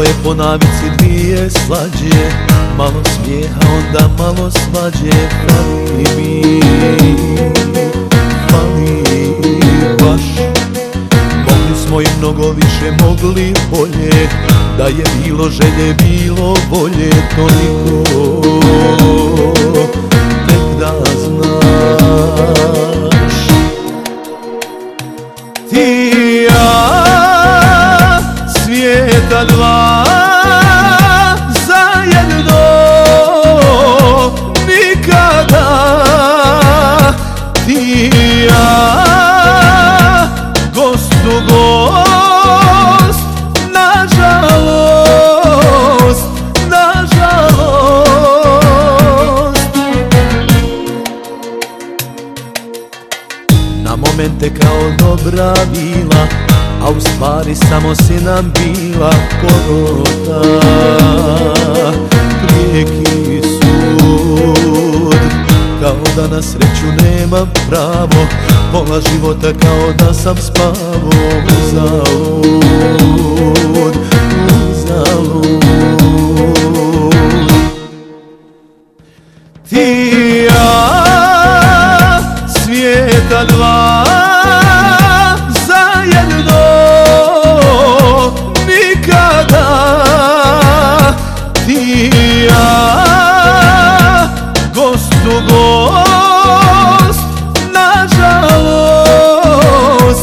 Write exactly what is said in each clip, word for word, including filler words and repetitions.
je po navici dvije slađe, malo smijeha, onda malo svađe. Fali mi, fali baš. Mogli smo i mnogo više, mogli bolje, da je bilo želje, bilo volje. Toliko tek da znaš. Ti i ja, svijeta dva, zajedno nikada. Ti i ja, gost u gost, nažalost, nažalost. Na momente kao dobra bila, a u stvari samo si nam bila porota. Prijeki sud, kao da na sreću nemam pravo, pola života kao da sam spavo. Uzalud, uzalud. Ti i ja, svijeta dva, zajedno nikada. Ti i ja, gost u gost, nažalost,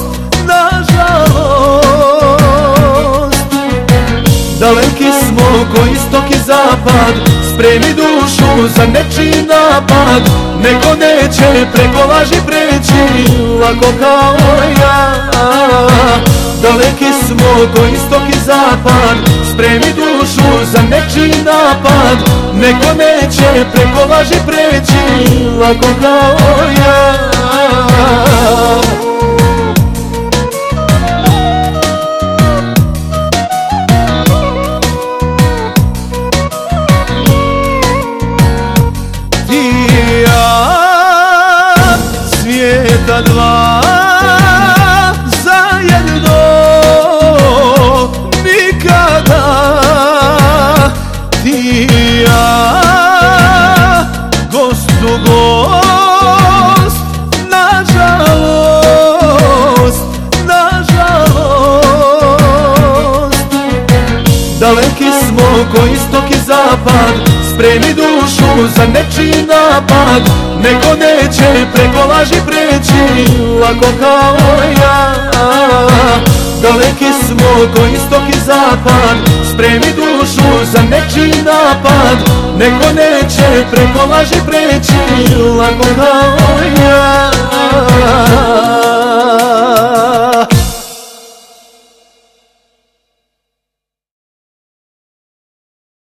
nažalost. Daleki smo ko istok i zapad, spremi dušu za nečiji napad. Neko neće preko laži preći lako kao ja. Daleki smo ko istok i zapad, spremi dušu za nečiji napad. Neko neće preko laži preći lako kao ja. Ti i ja, svijeta dva, zajedno nikada. Ti i ja, gost u gost, nažalost, nažalost. Daleki smo ko istok i zapad, spremi dušu za nečiji napad. Neko neće preko laži preći lako kao ja. Daleki smo ko istok i zapad, spremi dušu za nečiji napad. Neko neće preko laži preći lako kao ja.